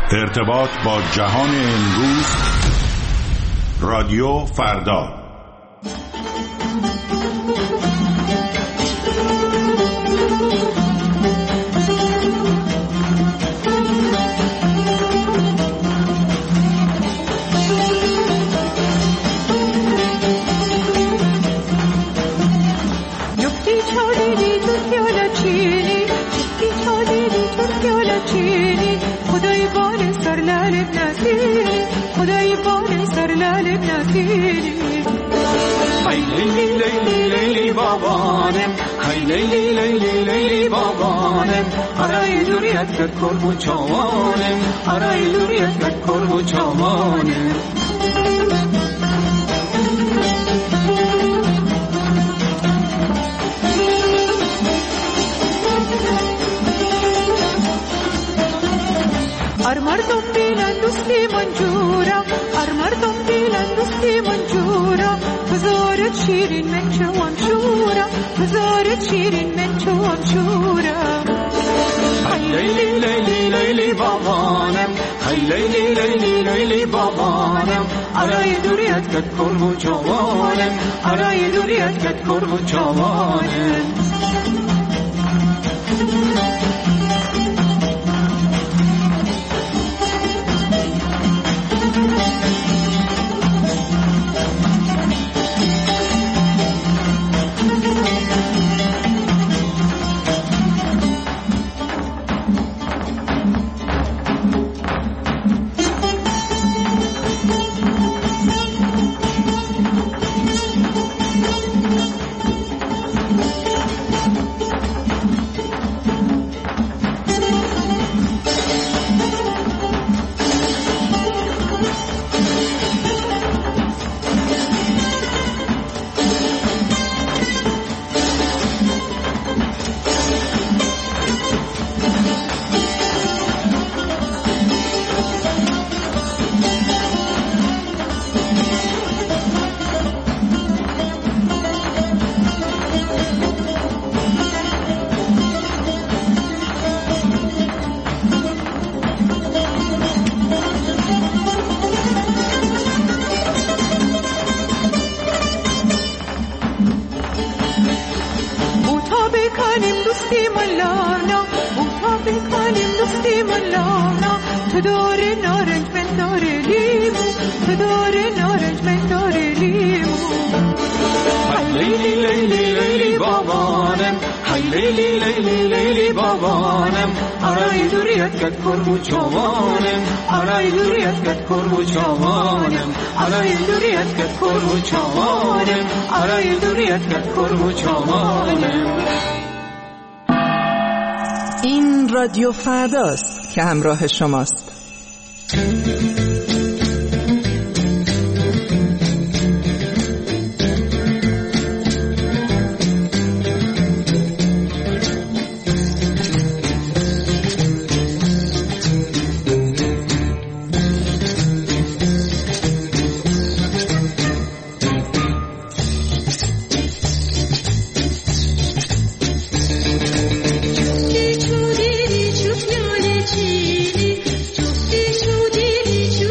ارتباط با جهان امروز، رادیو فردا. خدای بال سر لال نسیری های لیلی لیلی لیلی بابانم، های لیلی لیلی لیلی بابانم، آرای دوریت کد کربو چوانم، آرای دوریت کد کربو چوانم. مردم بیلن دوستی منجورا، مردم بیلن دوستی منجورا، بزارت شیرین من چوام شورا، بزارت شیرین من چوام شورا. های لیلی لیلی لیلی بابانم، های لیلی لیلی لیلی بابانم، آرای دوریت کد کربو چوانم، آرای دوریت کد کربو چوانم. این رادیو فرداست که همراه شماست. چو دیدی چو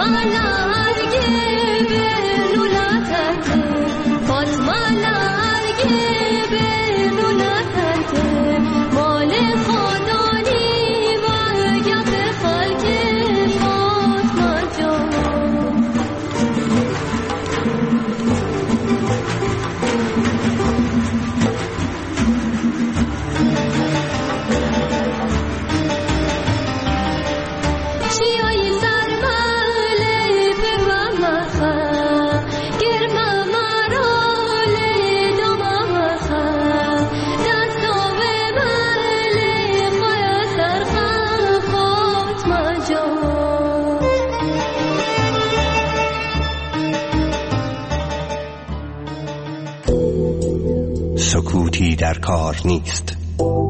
سکوتی در کار نیست.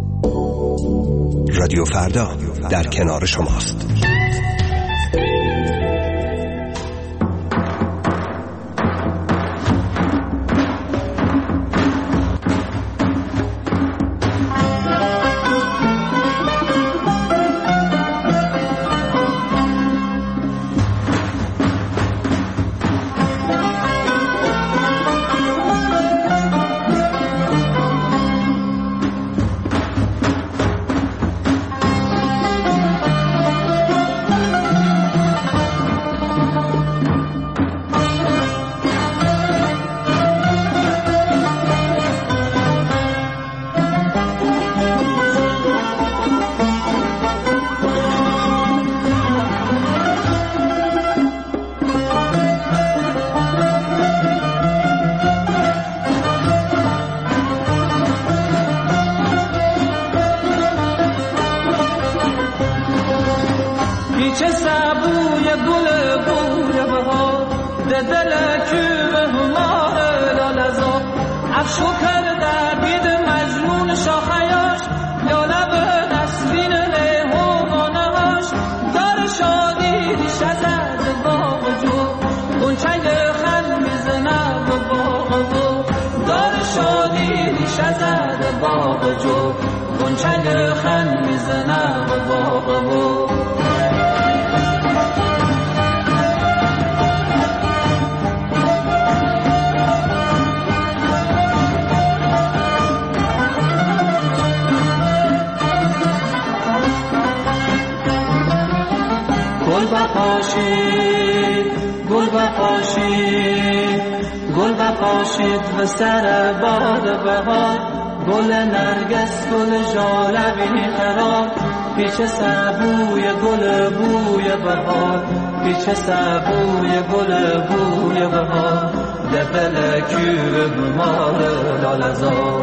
رادیو فردا در کنار شماست. گل بپاشید و سر باد بهار، گل نرگس گل ژالبی خراب، پیش سبوی گل بوی بهار، پیش سبوی گل بوی بهار، دل کیو بمار لالزار.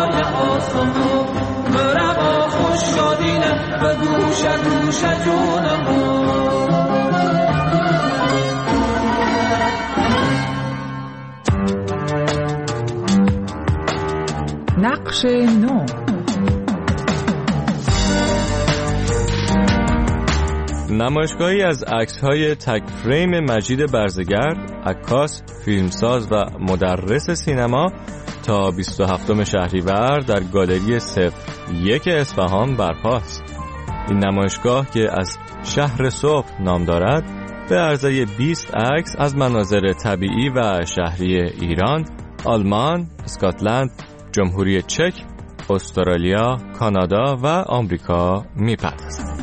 گوش گوش جون بخش نو. نمایشگاهی از عکس‌های تک فریم مجید برزگرد، عکاس، فیلمساز و مدرس سینما تا 27 شهریور در گالری 01 اصفهان برپاست. این نمایشگاه که از شهر صبح نام دارد به عرضه 20 عکس از مناظر طبیعی و شهری ایران، آلمان، اسکاتلند، جمهوری چک، استرالیا، کانادا و آمریکا می‌پردازد.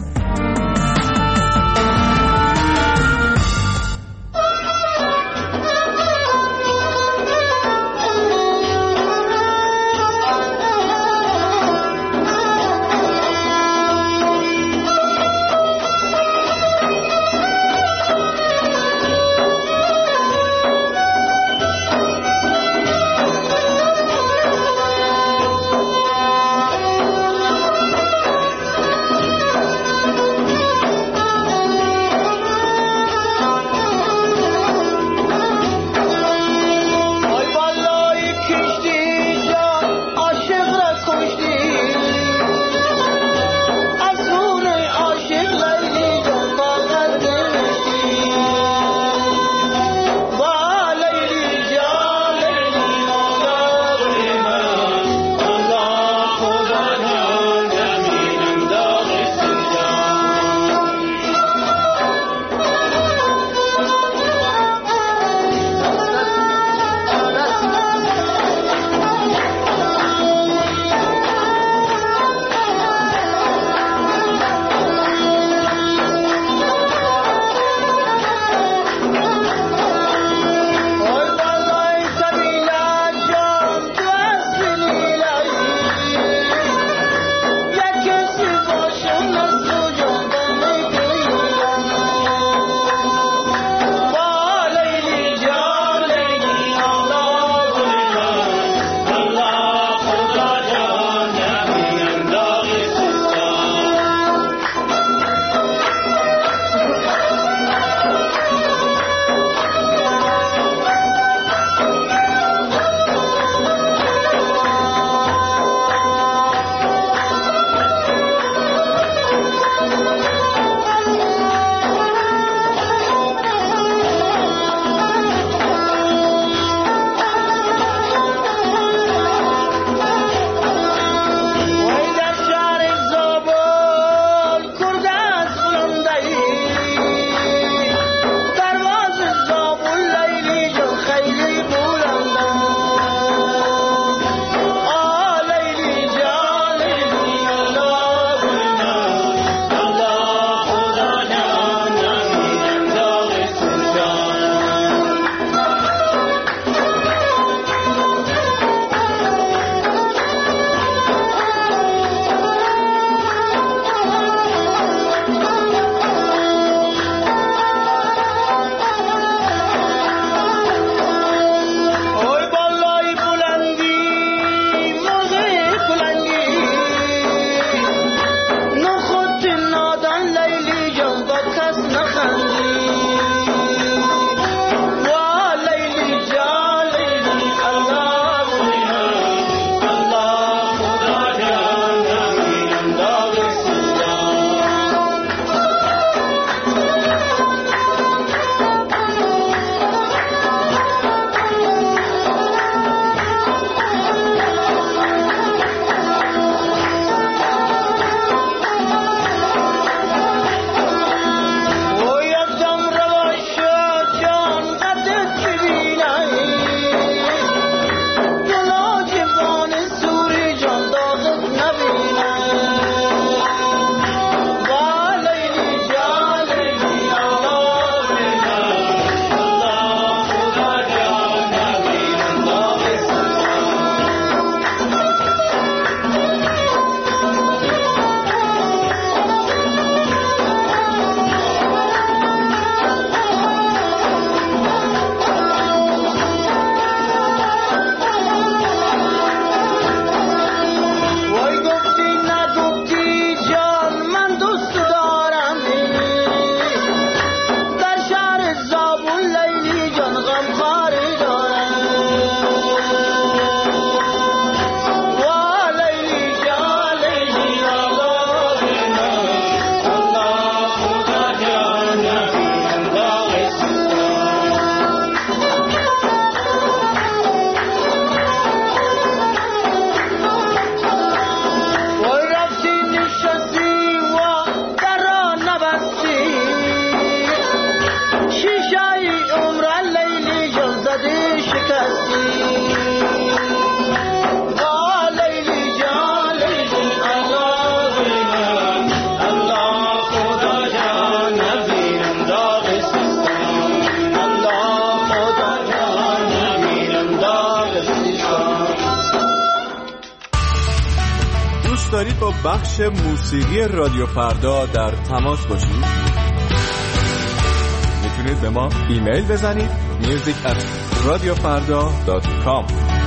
دوست دارید با بخش موسیقی رادیو فردا در تماس باشید؟ میتونید به ما ایمیل بزنید music@radiofarda.com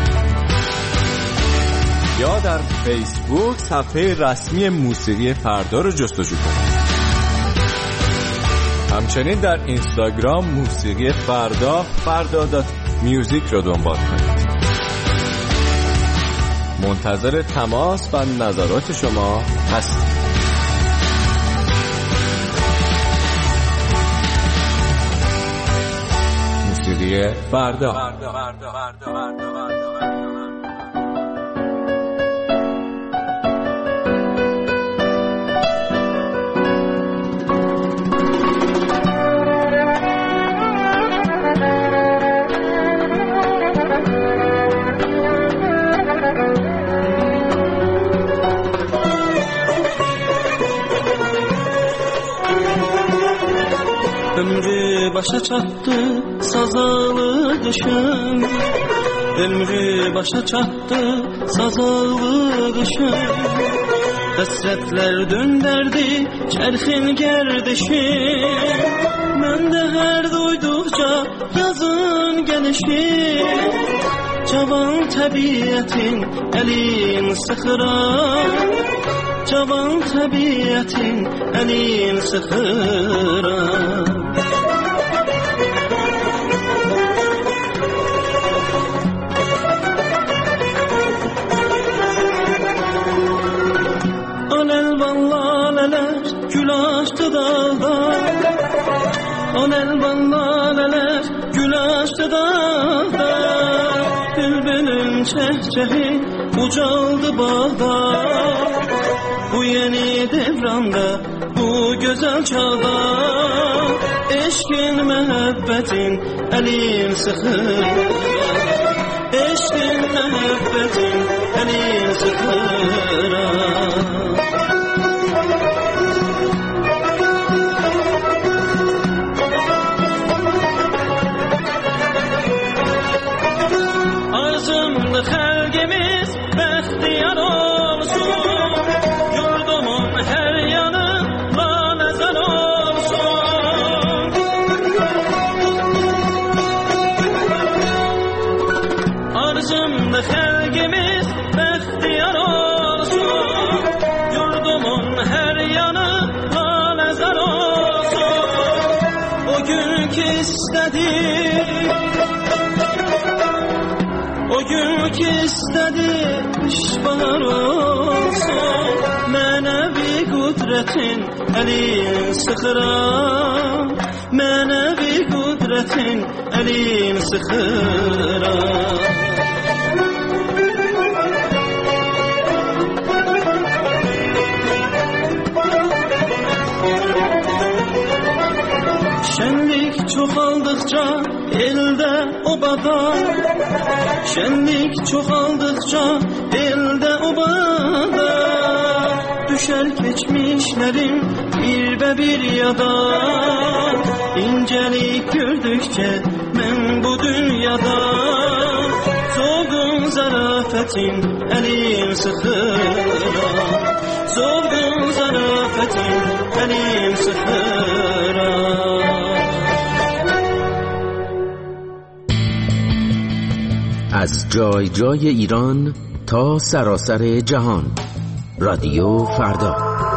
یا در فیسبوک صفحه رسمی موسیقی فردا رو جستجو کنید. همچنین در اینستاگرام موسیقی فردا.music رو دنبال کنید. منتظر تماس و نظرات شما هستیم. موسیقی فردا. Ömrü başa çattı sazalı kışım, ömrü başa çattı sazalı kışım. Hasretler dönderdi çerxin gerdişim, ben de her duydukça yazın gelişim. Cavan tabiatin elin sıxıra, cavan tabiatin elin sıxıra. Gül açtı dağda, alel laleler gül açtı dağda. Bülbülün çehçehi ucaldı bağda, bu yeni devranda, bu güzel çağda. Eşkin mehebbetin elin sıxır, eşkin mehebbetin elin sıxır. Xəlqimiz bəxtiyar olsun, yurdumun hər yanı laləzər olsun. Arzumda xəlqimiz bəxtiyar olsun, yurdumun hər yanı laləzər olsun. O gün ki istədik, o gün ki istedik bahar olsun, mənəvi qudretin elin sıxıra, mənəvi qudretin elin sıxıra. Şenlik çoxaldıqca elde obada, şenlik çoxaldıqca elde obada. Düşer geçmişlerim bir yada, incelik gördükçe ben bu dünyada. Soğun zarafetin elim sıxıra, soğun zarafetin elim sıxıra. از جای جای ایران تا سراسر جهان، رادیو فردا.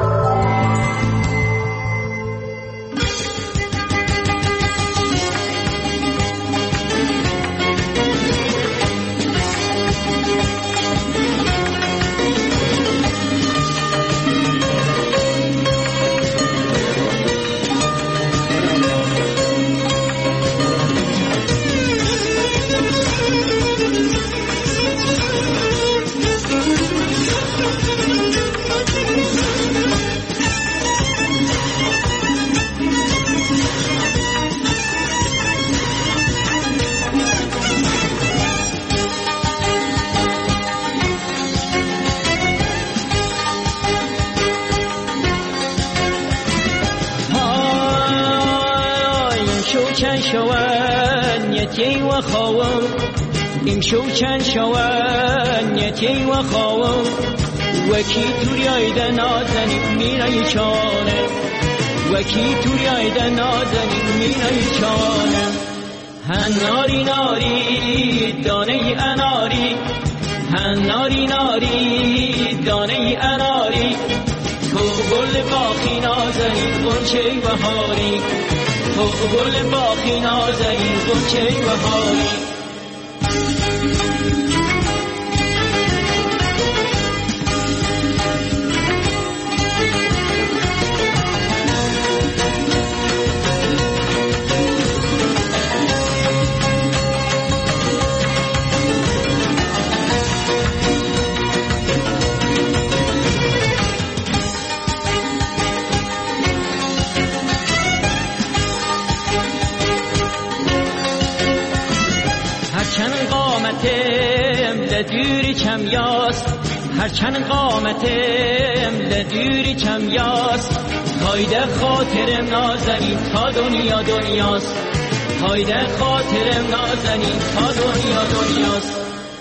شوانيتي وخوان امشو كان شوانيتي وخوان وکی توریاید نازنین مینای چانه وکی توریاید نازنین مینای چانه هناری ناری دانه اناری هناری ناری دانه اناری تو گل باقی نازنین غنچه بهاری تو گل باقی نازنین غنچه بهاری دوری کمیاست هرچند قامتم لدوری کمیاست هایده خاطرم نازنین تا دنیا دنیاست هایده خاطرم نازنین تا دنیا دنیاست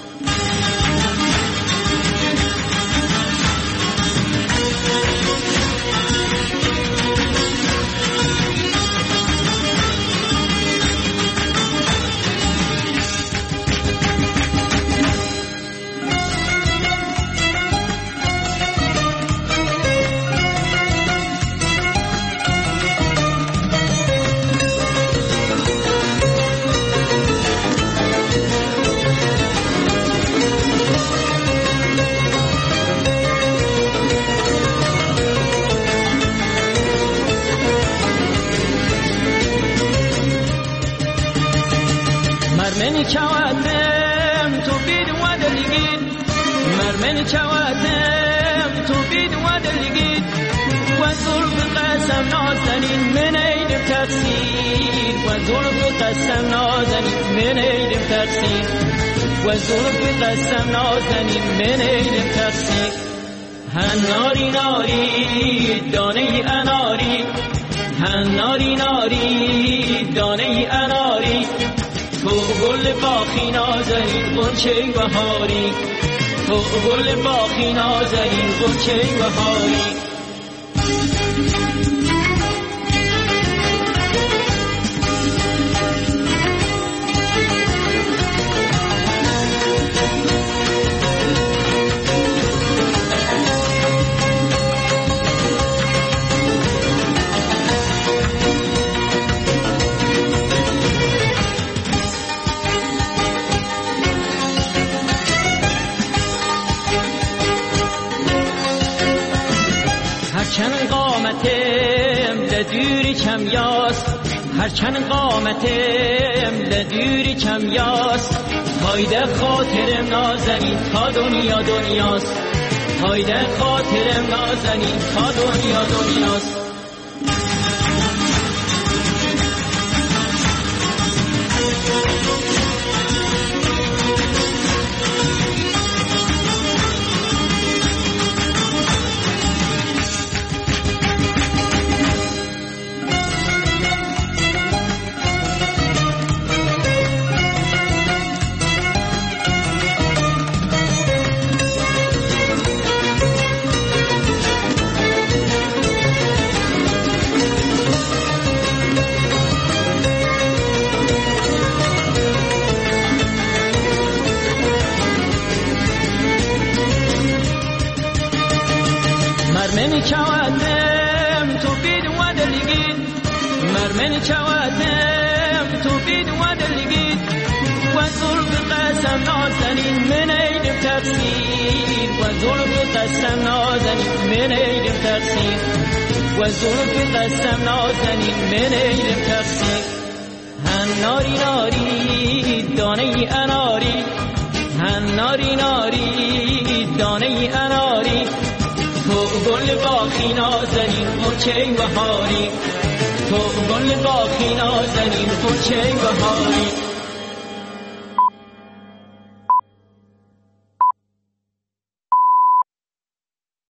مرمن چواتم تو بید و دلگید مرمن چواتم تو بید و دلگید و ظلف قسم نازنین من ایدم تفسیر و ظلف قسم نازنین من ایدم تفسیر و ظلف قسم نازنین من ایدم تفسیر هناری ناری دانه اناری هناری ناری دانه اناری تو گل باقی نازنین غنچه بهاری تو گل باقی نازنین غنچه بهاری هرچند قامتم لدوری کمیاست هرچند قامتم لدوری کمیاست هایده خاطرم نازنین تا دنیا دنیاست هایده خاطرم نازنین تا دنیا دنیاست مرمن چواتم تو بید و دلگید مرمن چواتم تو بید و دلگید و ظلف قسم نازنین من ایدم تفسیر و ظلف قسم نازنین من ایدم تفسیر و ظلف قسم نازنین من ایدم تفسیر هناری ناری دانه اناری هناری ناری دانه اناری تو گل باقی نازنین غنچه بهاری تو گل باقی نازنین غنچه بهاری